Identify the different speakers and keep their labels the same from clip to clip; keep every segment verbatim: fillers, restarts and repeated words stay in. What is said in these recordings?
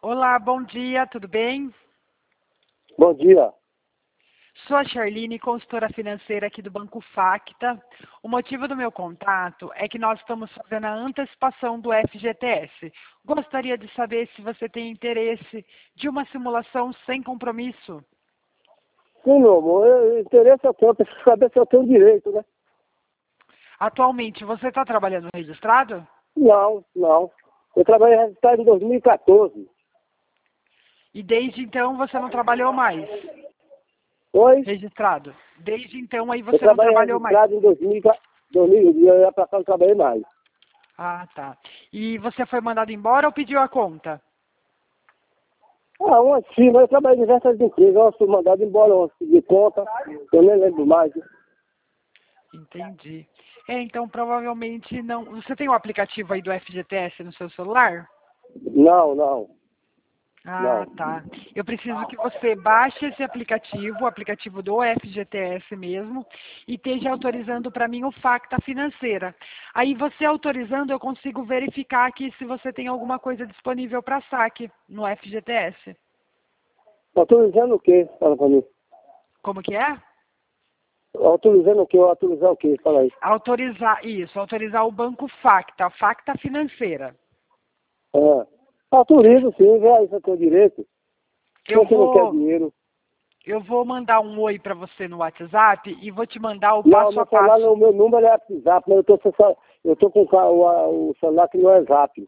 Speaker 1: Olá, bom dia, tudo bem?
Speaker 2: Bom dia.
Speaker 1: Sou a Charline, consultora financeira aqui do Banco Facta. O motivo do meu contato é que nós estamos fazendo a antecipação do F G T S. Gostaria de saber se você tem interesse de uma simulação sem compromisso.
Speaker 2: Sim, meu amor, eu- interesse eu tenho, eu preciso saber se eu tenho direito, né?
Speaker 1: Atualmente, você está trabalhando registrado?
Speaker 2: Não, não. Eu trabalhei em resultado em dois mil e quatorze.
Speaker 1: E desde então você não trabalhou mais
Speaker 2: Oi?
Speaker 1: registrado? Desde então aí
Speaker 2: Eu
Speaker 1: você não
Speaker 2: trabalhei
Speaker 1: trabalhou mais?
Speaker 2: registrado em dois mil e quatorze. dois mil, e eu ia pra cá, não trabalhei mais.
Speaker 1: Ah, tá. E você foi mandado embora ou pediu a conta?
Speaker 2: Ah, uma sim, mas eu trabalhei em diversas empresas. Eu fui mandado embora, eu de conta, eu nem lembro mais.
Speaker 1: Entendi. É, então provavelmente não. Você tem o aplicativo aí do F G T S no seu celular?
Speaker 2: Não, não,
Speaker 1: Ah,
Speaker 2: não.
Speaker 1: tá. Eu preciso que você baixe esse aplicativo, o aplicativo do F G T S mesmo, e esteja autorizando para mim o Facta Financeira. Aí você autorizando, eu consigo verificar aqui se você tem alguma coisa disponível para saque no F G T S.
Speaker 2: Autorizando o quê? Fala pra mim.
Speaker 1: Como que é?
Speaker 2: Autorizando o quê? Autorizar o quê? Fala aí.
Speaker 1: Autorizar, isso, autorizar o Banco Facta, a Facta Financeira.
Speaker 2: Ah, autorizo sim, vê aí se eu tenho direito.
Speaker 1: Eu
Speaker 2: Quem que não quer
Speaker 1: vou,
Speaker 2: dinheiro?
Speaker 1: eu vou mandar um oi para você no WhatsApp e vou te mandar o
Speaker 2: Não,
Speaker 1: passo a
Speaker 2: meu celular,
Speaker 1: passo.
Speaker 2: não, meu número é WhatsApp, mas eu tô, sem cel- eu tô com o, ca- o, a- o celular que não é Zap.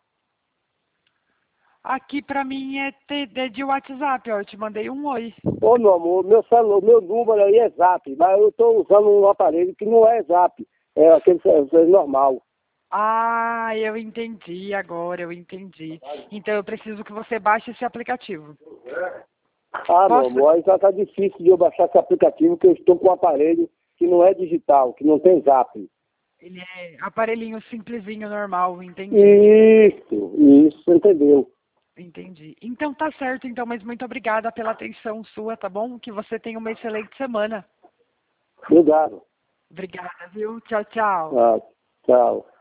Speaker 1: Aqui para mim é, te- é de WhatsApp, ó, eu te mandei um oi.
Speaker 2: Ô, meu amor, meu celular, meu número aí é Zap, mas eu tô usando um aparelho que não é Zap, é aquele ce- ce- normal.
Speaker 1: Ah, eu entendi agora, eu entendi. Então eu preciso que você baixe esse aplicativo.
Speaker 2: Ah, meu
Speaker 1: Posso?
Speaker 2: amor, aí já tá difícil de eu baixar esse aplicativo, que eu estou com um aparelho que não é digital, que não tem Zap.
Speaker 1: Ele é aparelhinho simplesinho, normal, entendi.
Speaker 2: Isso, isso, entendeu?
Speaker 1: Entendi. Então tá certo, então, mas muito obrigada pela atenção sua, tá bom? Que você tenha uma excelente semana.
Speaker 2: Obrigado.
Speaker 1: Obrigada, viu? Tchau, tchau.
Speaker 2: Ah, tchau.